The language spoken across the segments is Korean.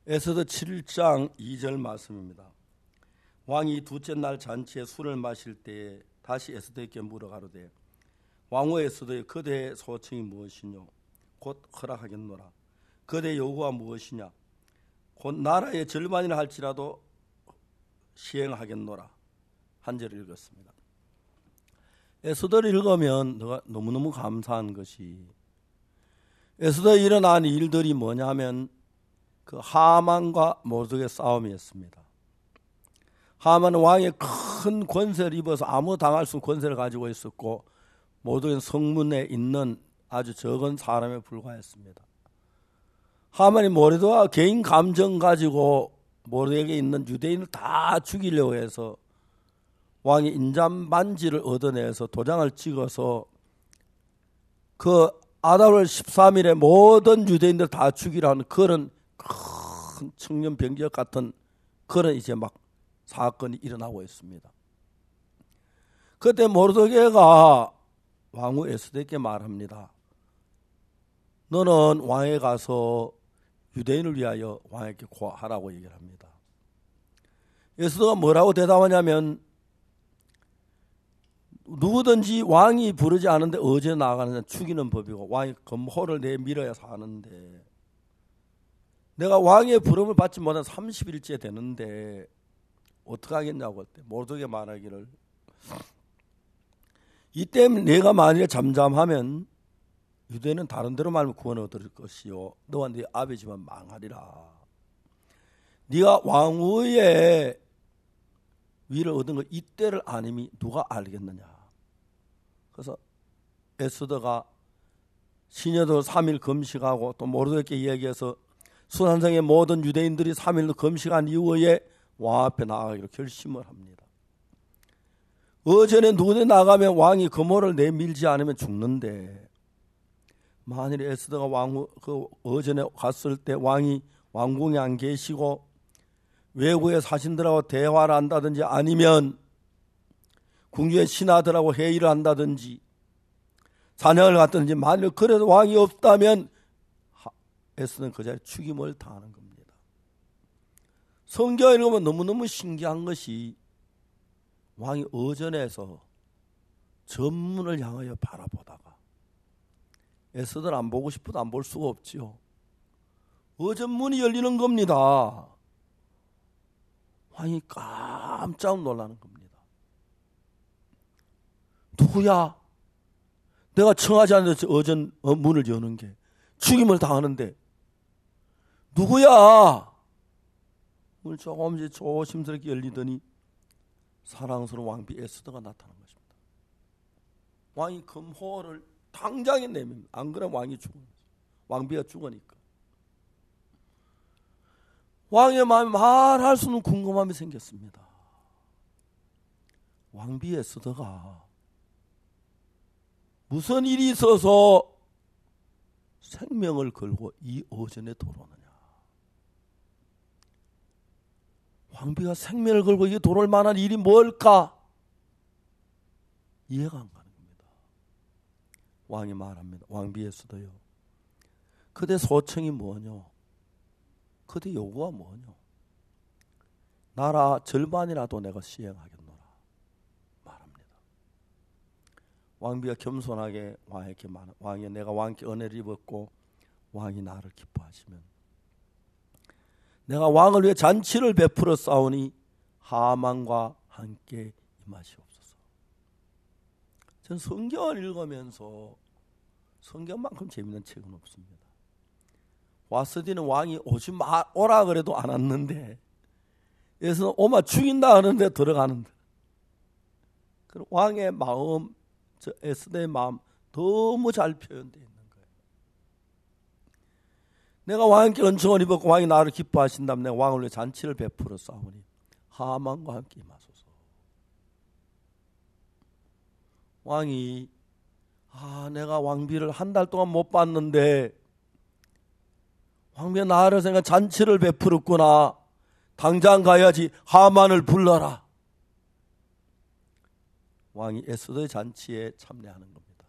에스더 7장 2절 말씀입니다. 왕이 둘째 날 잔치에 술을 마실 때에 다시 에스더에게 물어가로되 왕후 에스더의 그대의 소청이 무엇이뇨? 곧 허락하겠노라. 그대의 요구가 무엇이냐? 곧 나라의 절반이라 할지라도 시행하겠노라. 한 절을 읽었습니다. 에스더를 읽으면 너무너무 감사한 것이 에스더에 일어난 일들이 뭐냐면 그 하만과 모르드게의 싸움이었습니다. 하만은 왕의 큰 권세를 입어서 아무 당할 수 없는 권세를 가지고 있었고 모르드게는 성문에 있는 아주 적은 사람에 불과했습니다. 하만이 모르드게와 개인 감정 가지고 모르드게에 있는 유대인을 다 죽이려고 해서 왕이 인잠 반지를 얻어내서 도장을 찍어서 그 아달월 13일에 모든 유대인들 다 죽이라는 그런 큰 청년병기역 같은 그런 이제 막 사건이 일어나고 있습니다. 그때 모르드게가 왕후 에스더에게 말합니다. 너는 왕에 가서 유대인을 위하여 왕에게 고하라고 얘기를 합니다. 에스더가 뭐라고 대답하냐면 누구든지 왕이 부르지 않은데 어제 나가는 자는 죽이는 법이고 왕이 검호를 내밀어야 사는데 내가 왕의 부름을 받지 못한 30일째 되는데 어떻게 하겠냐고 할 때 모르드게 말하기를 이때문에 내가 만일에 잠잠하면 유대는 다른 데로 말면 구원을 얻을 것이요 너와 네 아버지만 망하리라. 네가 왕후의 위를 얻은 걸 이때를 아님이 누가 알겠느냐. 그래서 에스더가 시녀도 3일 금식하고 또 모르드게에게 이야기해서 순환성의 모든 유대인들이 3일 금식한 이후에 왕 앞에 나가기로 결심을 합니다. 어제는 누구든 나가면 왕이 금호를 내밀지 않으면 죽는데 만일 에스더가 왕후 어전에 갔을 때 왕이 왕궁에 안 계시고 외국의 사신들하고 대화를 한다든지 아니면 궁중의 신하들하고 회의를 한다든지 사냥을 갔든지 만일 그래도 왕이 없다면 에스더는 그 자리에 죽임을 당하는 겁니다. 성경을 읽으면 너무너무 신기한 것이 왕이 어전에서 전문을 향하여 바라보다가 에스더를 안 보고 싶어도 안 볼 수가 없지요. 어전문이 열리는 겁니다. 왕이 깜짝 놀라는 겁니다. 누구야? 내가 청하지 않는데 어전 문을 여는 게 죽임을 당하는데 누구야? 문을 조금씩 조심스럽게 열리더니 사랑스러운 왕비 에스더가 나타난 것입니다. 왕이 금호를 당장에 내밉니다. 안 그러면 왕이 죽은 거죠. 왕비가 죽으니까. 왕의 마음에 말할 수 없는 궁금함이 생겼습니다. 왕비 에스더가 무슨 일이 있어서 생명을 걸고 이 어전에 돌아오느냐. 왕비가 생명을 걸고 이게 돌아올 만한 일이 뭘까? 이해가 안 가는 겁니다. 왕이 말합니다. 왕비 에스더요. 그대 소청이 뭐냐? 그대 요구가 뭐냐? 나라 절반이라도 내가 시행하겠노라 말합니다. 왕비가 겸손하게 왕에게 말합니다. 왕이 내가 왕께 은혜를 입었고 왕이 나를 기뻐하시면 내가 왕을 위해 잔치를 베풀어 싸우니 하만과 함께 임하시옵소서. 전 성경을 읽으면서 성경만큼 재미있는 책은 없습니다. 와스디는 왕이 오라 그래도 안 왔는데 그래서 오마 죽인다 하는데 들어가는데 왕의 마음, 저 에스더의 마음 너무 잘 표현되어 있는 거예요. 내가 왕께 은총을 입었고 왕이 나를 기뻐하신다면 내가 왕을 위해 잔치를 베풀어 싸우니 하만과 함께 임하소서. 왕이 내가 왕비를 한 달 동안 못 봤는데 왕비가 나를 생각 잔치를 베풀었구나. 당장 가야지. 하만을 불러라. 왕이 에스더의 잔치에 참여하는 겁니다.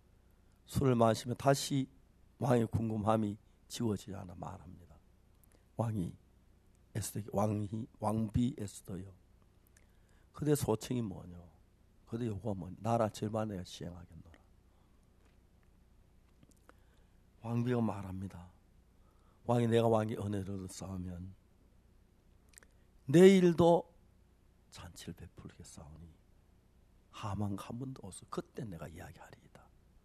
술을 마시면 다시 왕의 궁금함이 지워지지 않아 말합니다. 왕비 에스더여, 그대 소청이 뭐냐? 그대 요구가 뭐냐? 나라 절반 내가 시행하겠노라. 왕비가 말합니다. 내가 왕의 은혜를 쌓으면 내일도 잔치를 베풀겠사오니 하만과 한 번도 없어. 그때 내가 이야기하리이다.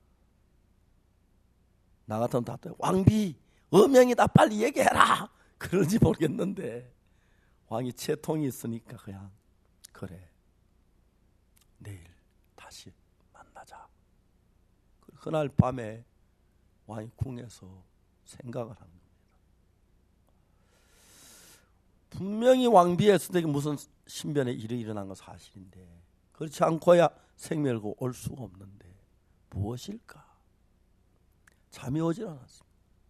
나 같으면 다 왕비 어명이다, 빨리 얘기해라. 그런지 모르겠는데 왕이 채통이 있으니까 그냥 그래, 내일 다시 만나자. 그날 밤에 왕이 궁에서 생각을 한 겁니다. 분명히 왕비 에스더에게 무슨 신변의 일이 일어난 건 사실인데 그렇지 않고야 생명을 올 수가 없는데 무엇일까? 잠이 오질 않았습니다.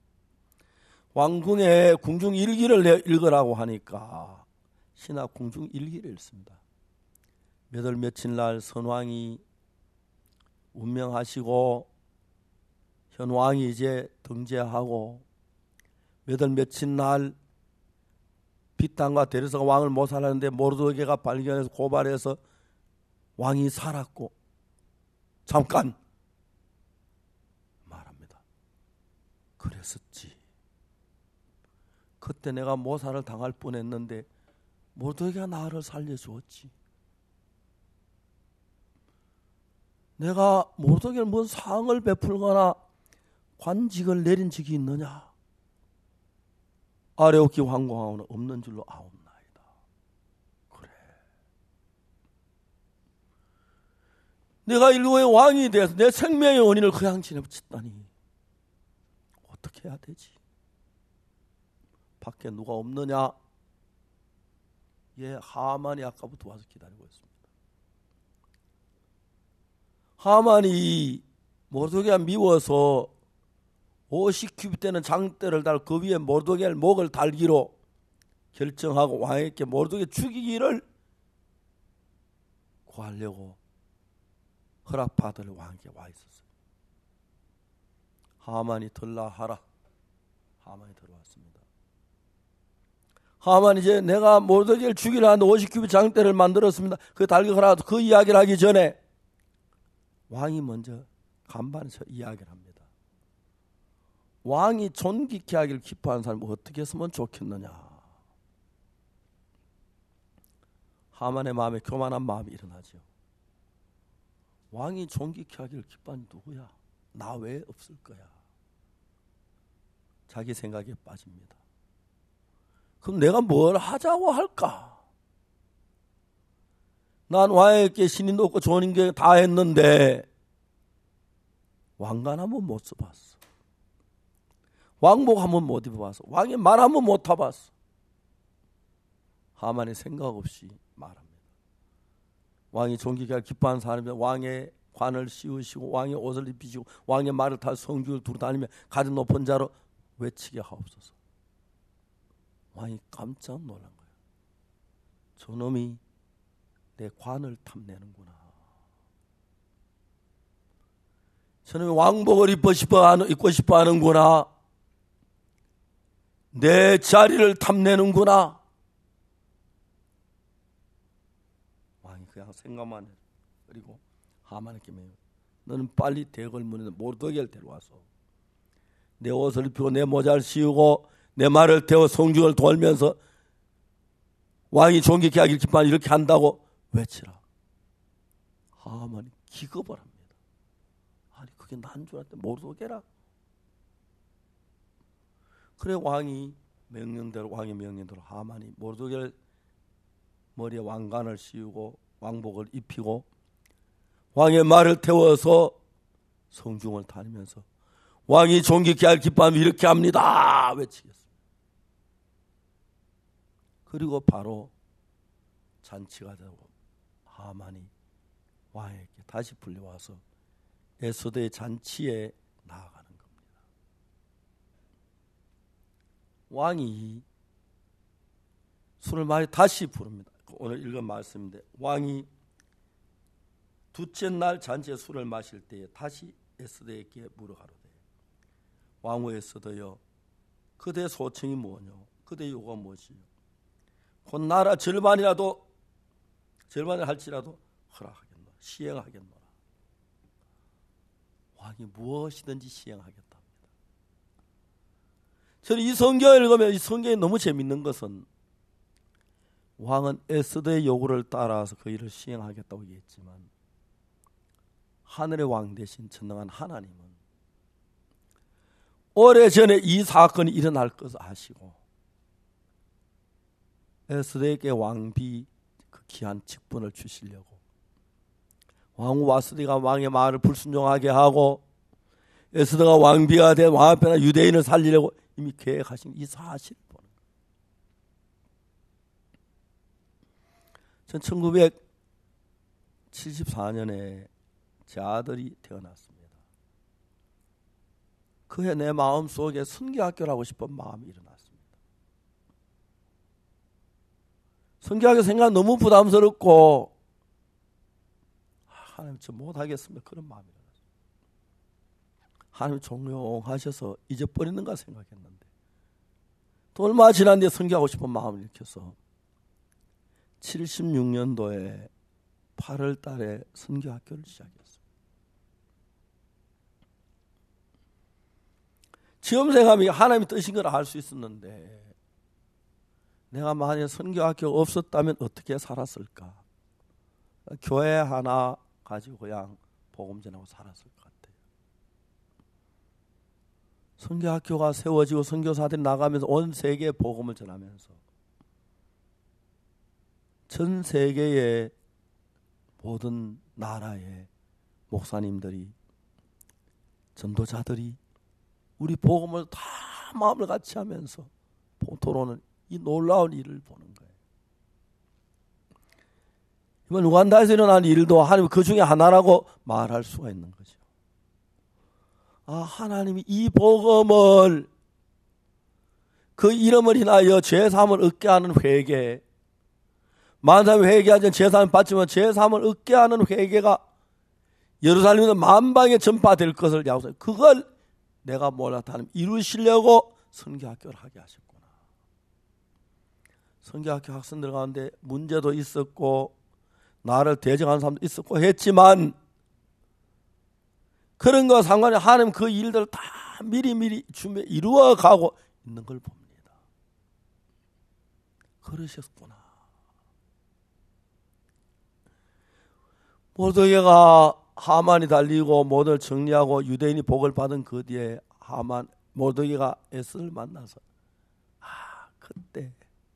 왕궁에 궁중 일기를 읽으라고 하니까 신하 궁중 일기를 읽습니다. 몇 월 며칠 날 선왕이 운명하시고 현왕이 이제 등재하고 몇 월 며칠 날 빅단과 데레스가 왕을 모살하는데 모르드게가 발견해서 고발해서 왕이 살았고, 잠깐 말합니다. 그랬었지. 그때 내가 모살을 당할 뻔했는데 모르드게가 나를 살려주었지. 내가 모르드게를 무슨 상을 베풀거나 관직을 내린 적이 있느냐? 아레오키 황공하고는 없는 줄로 아옵나이다. 그래, 내가 인류의 왕이 돼서 내 생명의 원인을 그 양친에 붙였다니 어떻게 해야 되지? 밖에 누가 없느냐? 예, 하만이 아까부터 와서 기다리고 있습니다. 하만이 모르드게가 미워서 50큐빗 되는 장대를 달 그 위에 모르드게의 목을 달기로 결정하고 왕에게 모르드게 죽이기를 구하려고 허락받을 왕에게 와 있었어요. 하만이 들라하라. 하만이 들어왔습니다. 하만이 이제 내가 모르드게를 죽이려 하는데 50큐빗 장대를 만들었습니다. 그 달기 허락하고 그 이야기를 하기 전에 왕이 먼저 간반에서 이야기를 합니다. 왕이 존귀케 하기를 기뻐하는 사람은 어떻게 했으면 좋겠느냐? 하만의 마음에 교만한 마음이 일어나죠. 왕이 존귀케 하기를 기뻐하는 누구야? 나 외에 없을 거야. 자기 생각에 빠집니다. 그럼 내가 뭘 하자고 할까? 난 왕에게 신이 높고 좋은 게 다 했는데 왕관 한번 못 써봤어. 왕복 한번 못 입어봤어. 왕의 말 한번 못 타봤어. 하만이 생각 없이 말합니다. 왕이 존귀케 하기를 기뻐하는 사람이 왕의 관을 씌우시고 왕의 옷을 입히시고 왕의 말을 타 성중을 두루 다니며 가장 높은 자로 외치게 하옵소서. 왕이 깜짝 놀란 거예요. 저놈이 내 관을 탐내는구나. 저놈이 왕복을 입고 싶어 하는구나. 내 자리를 탐내는구나. 왕이 그냥 생각만 해. 그리고 하만에게 매요. 너는 빨리 대궐문에 모르드게를 데려와서 내 옷을 입히고 내 모자를 씌우고 내 말을 태워 성중을 돌면서 왕이 존귀케 하기를 기뻐하는 이렇게 한다고 외치라. 하만이 기겁을 합니다. 아니 그게 난 줄 알았는데 모르드게라. 그래 왕의 명령대로 하만이 모르드게를 머리에 왕관을 씌우고 왕복을 입히고 왕의 말을 태워서 성중을 다니면서 왕이 존귀케 할 기뻐하면 이렇게 합니다 외치겠습니다. 그리고 바로 잔치가 되고 하만이 왕에게 다시 불려와서 에스더의 잔치에 나아가는 겁니다. 왕이 술을 많이 다시 부릅니다. 오늘 읽은 말씀인데 왕이 둘째 날 잔치에 술을 마실 때에 다시 에스더에게 물어가로되 왕후 에스더여 그대 소청이 뭐뇨? 그대의 요구가 무엇이요? 곧 나라 절반을 할지라도 허락하겠노라. 시행하겠노라. 왕이 무엇이든지 시행하겠다. 저는 이 성경을 읽으면 이 성경이 너무 재밌는 것은 왕은 에스더의 요구를 따라서 그 일을 시행하겠다고 얘기했지만 하늘의 왕 대신 전능한 하나님은 오래전에 이 사건이 일어날 것을 아시고 에스더에게 왕비 그 귀한 직분을 주시려고 왕후 와스디가 왕의 말을 불순종하게 하고 에스더가 왕비가 된 왕 앞에나 유대인을 살리려고 이미 계획하신 이 사실을 보는 거예요. 전 1974년에 제 아들이 태어났습니다. 그해 내 마음속에 선교학교를 하고 싶은 마음이 일어났습니다. 선교학교 생각 너무 부담스럽고 하나님 저 못하겠습니다. 그런 마음이 일어났어요. 하나님 종용하셔서 잊어버리는가 생각했는데 또 얼마 지난 뒤에 선교하고 싶은 마음을 일으켜서 76년도에 8월 달에 선교학교를 시작했어요. 지금 생각하면 하나님이 뜻인 걸 알 수 있었는데 내가 만약에 선교학교가 없었다면 어떻게 살았을까? 교회 하나 가지고 그냥 복음 전하고 살았을 것 같아요. 선교학교가 세워지고 선교사들이 나가면서 온 세계에 복음을 전하면서 전 세계의 모든 나라의 목사님들이 전도자들이 우리 복음을 다 마음을 같이 하면서 포토로는 이 놀라운 일을 보는 거예요. 이번 우간다에서 일어난 일도 하나님 그 중에 하나라고 말할 수가 있는 거죠. 하나님이 이 복음을 그 이름을 인하여 죄사함을 얻게 하는 회개, 만사에 회개하지 죄사함을 받지만 죄사함을 얻게 하는 회개가 예루살렘에서 만방에 전파될 것을 약속해요. 그걸 내가 몰랐다 하나님 이루시려고 선교학교를 하게 하셨구나. 선교학교 학생들 가운데 문제도 있었고 나를 대적하는 사람도 있었고 했지만 그런 거 상관이 하나님 그 일들을 다 미리미리 준비 이루어가고 있는 걸 봅니다. 그러셨구나. 모르드게가 하만이 달리고 모두를 정리하고 유대인이 복을 받은 그 뒤에 모르드게가 에스더를 만나서 그때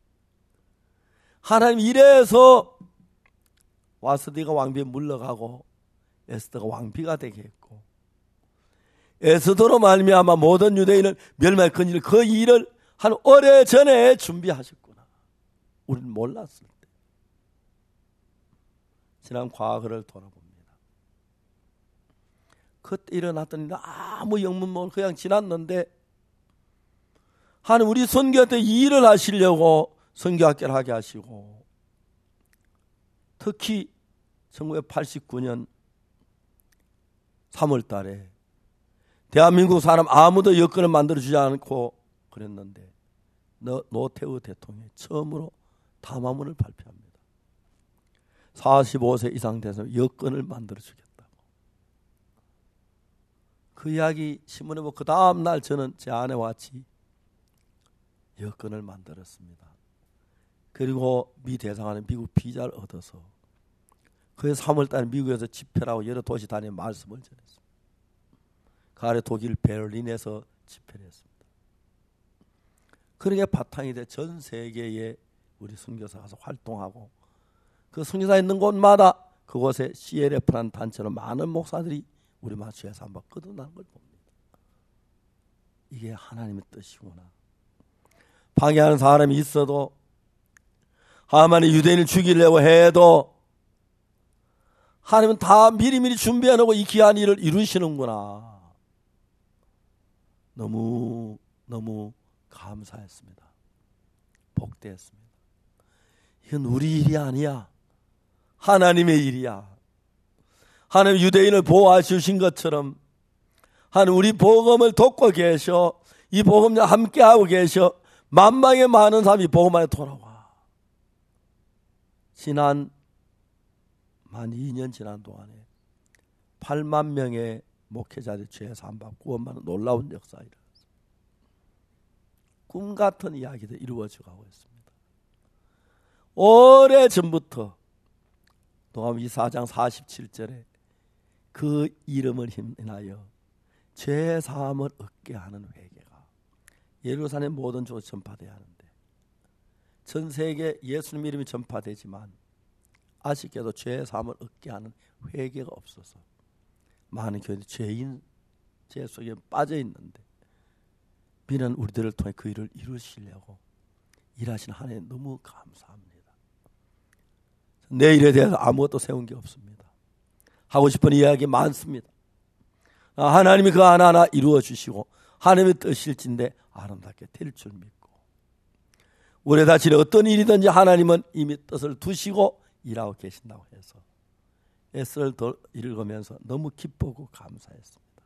하나님 이래서 와스디가 왕비에 물러가고 에스더가 왕비가 되게 했고 에스더로 말미암아 모든 유대인을 멸망할 그 일을 한 오래전에 준비하셨구나. 우리는 몰랐을 때. 지난 과거를 돌아봅니다. 그때 일어났던 일은 아무 영문 모르고 그냥 지났는데 하나님 우리 선교할 때 이 일을 하시려고 선교학교를 하게 하시고 특히 1989년 3월 달에 대한민국 사람 아무도 여권을 만들어주지 않고 그랬는데 노태우 대통령이 처음으로 담화문을 발표합니다. 45세 이상 돼서 여권을 만들어주겠다고. 그 이야기 신문에 보고 그 다음날 저는 제 아내와 같이 여권을 만들었습니다. 그리고 미 대사관에 미국 비자를 얻어서 그래서 3월달에 미국에서 집회라고 여러 도시 다니며 말씀을 전했습니다. 그 아래 독일 베를린에서 집회를 했습니다. 그러게 바탕이 돼 전 세계에 우리 선교사 가서 활동하고 그 선교사 있는 곳마다 그곳에 CLF라는 단체로 많은 목사들이 우리 마주에서 한번 거듭나는 걸 봅니다. 이게 하나님의 뜻이구나. 방해하는 사람이 있어도 하만이 유대인을 죽이려고 해도 하나님은 다 미리미리 준비해놓고 이 귀한 일을 이루시는구나. 너무 감사했습니다. 복되었습니다. 이건 우리 일이 아니야. 하나님의 일이야. 하나님 유대인을 보호하시신 것처럼 하나님 우리 복음을 돕고 계셔. 이 복음과 함께하고 계셔. 만방의 많은 사람이 복음 안에 돌아와. 지난 만 2년 지난 동안에 8만 명의 목회자들이 죄 사함받고 구원받는 놀라운 역사가 일어났습니다. 꿈 같은 이야기도 이루어져 가고 있습니다. 오래전부터 도마미 4장 47절에 그 이름을 인하여 죄 사함을 얻게 하는 회개가 예루살렘 모든 쪽에 전파돼야 하는데, 전 세계 예수님 이름이 전파되지만 아쉽게도 죄 사함을 얻게 하는 회개가 없어서 많은 교회들이 죄인 죄 속에 빠져 있는데, 비는 우리들을 통해 그 일을 이루시려고 일하시는 하나님 너무 감사합니다. 내일에 대해서 아무것도 세운 게 없습니다. 하고 싶은 이야기 많습니다. 하나님이 그 하나하나 이루어 주시고 하나님의 뜻일진데 아름답게 될 줄 믿고, 우리의 자신의 어떤 일이든지 하나님은 이미 뜻을 두시고 일하고 계신다고 해서 애를 읽으면서 너무 기쁘고 감사했습니다.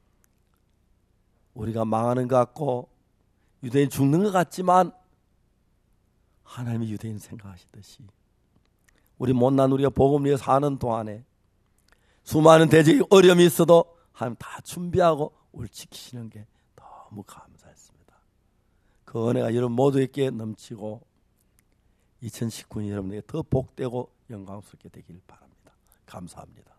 우리가 망하는 것 같고 유대인 죽는 것 같지만 하나님이 유대인 생각하시듯이 우리 못난 우리가 복음 위에 사는 동안에 수많은 대적의 어려움이 있어도 하나님 다 준비하고 우리를 지키시는 게 너무 감사했습니다. 그 은혜가 여러분 모두에게 넘치고 2019년 여러분에게 더 복되고 영광스럽게 되길 바랍니다. 감사합니다.